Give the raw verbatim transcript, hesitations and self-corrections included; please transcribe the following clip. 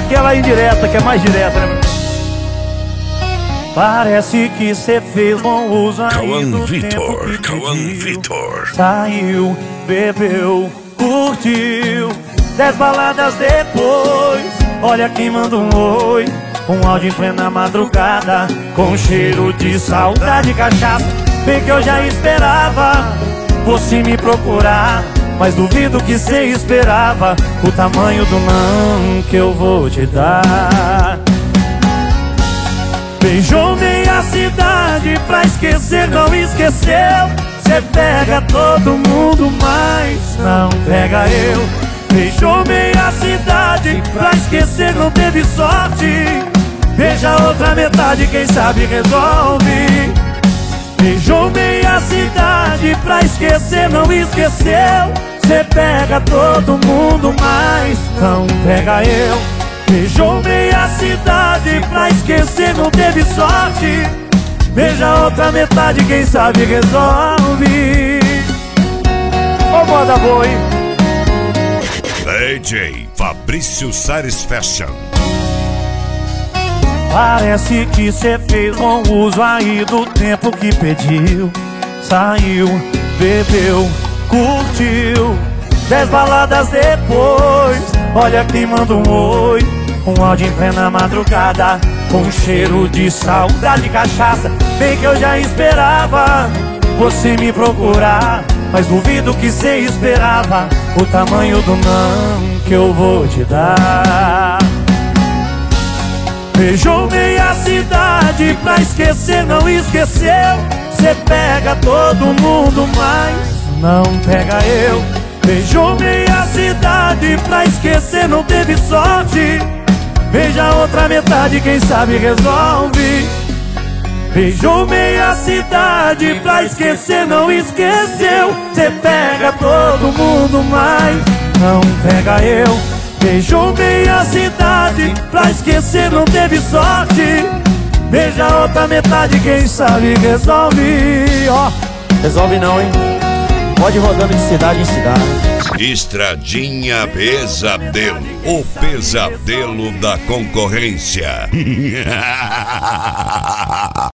aquela indireta que é mais direta, né? Parece que cê fez bom uso aí Cauã do Vitor, tempo que Cauã pediu. Vitor. Saiu, bebeu, curtiu, dez baladas depois. Olha quem manda um oi, um áudio em plena madrugada, com cheiro de saudade e cachaça. Bem que eu já esperava você me procurar, mas duvido que cê esperava o tamanho do não que eu vou te dar. Beijou meia cidade pra esquecer, não esqueceu. Cê pega todo mundo, mas não pega eu. Beijou meia cidade pra esquecer, não teve sorte. Beija a outra metade, quem sabe resolve. Beijou meia cidade pra esquecer, não esqueceu. Cê pega todo mundo, mas não pega eu. Beijou meia cidade pra esquecer, não teve sorte. Beija a outra metade, quem sabe resolve. Ô, moda boa, hein? D J Fabrício Sares Fashion. Parece que cê fez bom uso aí do tempo que pediu. Saiu, bebeu, curtiu, dez baladas depois. Olha quem manda um oi, um áudio em plena madrugada, com cheiro de saudade e cachaça. Bem que eu já esperava você me procurar, mas duvido que cê esperava o tamanho do não que eu vou te dar. Beijou meia cidade pra esquecer, não esqueceu. Cê pega todo mundo, mas não pega eu. Beijou meia cidade pra esquecer, não teve sorte. Beija a outra metade, quem sabe resolve. Beijou meia cidade pra esquecer, não esqueceu. Cê pega todo mundo, mas não pega eu. Beijou meia cidade pra esquecer, não teve sorte. Beija a outra metade, quem sabe resolve. Ó, oh, resolve não, hein? Pode ir rodando de cidade em cidade. Estradinha Pesadelo, o pesadelo da concorrência.